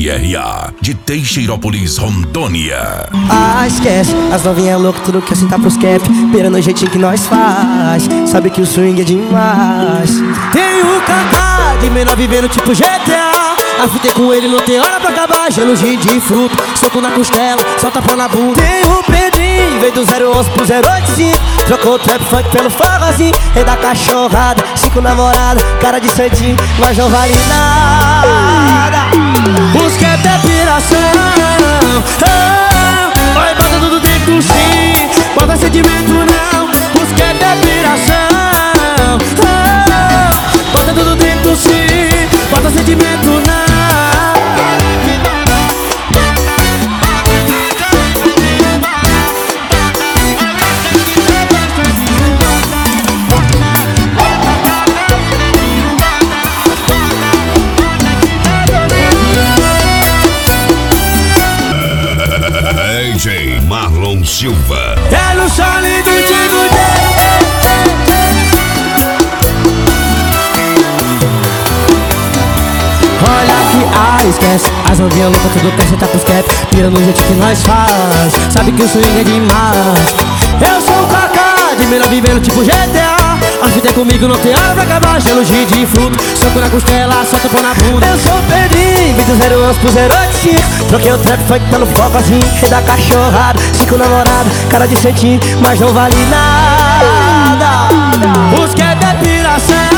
RA, de Teixeirópolis, Rondônia. Esquece, as novinhas loucas, tudo quer sentar pros cap, pera no jeitinho que nós faz. Sabe que o swing é demais. Tem o Kaká de menor vivendo tipo GTA. Afutei com ele, não tem hora pra acabar. Gelo de fruto, soco na costela, só tapa na bunda. Tem o Pedrinho, veio do 011 pro 085. Trocou o trap funk pelo forrozinho. Rei da cachorrada, 5 namoradas, cara de santinho, mas não vale nada. Os que é piração, vai bota tudo dentro do sim, bota sentimento não. Os que é piração, bota tudo dentro do sim, bota sentimento não. DJ Marlon Silva. É no chale do Digo olha que esquece, as novinhas loucas tudo quer sentar pros cap, pira no jeito que nós faz. Sabe que o swing é demais. Eu sou o Kaká, de menor vivendo tipo GTA. A vida é comigo, não tem hora pra acabar. Gelo de fruto, soco na costela, só tapa na bunda. Eu sou o Pedrinho, vim do 011 pro 085. Troquei o trap funk pelo focozinho. Rei da cachorrada, 5 namoradas, cara de santinho, mas não vale nada. Os que é piração,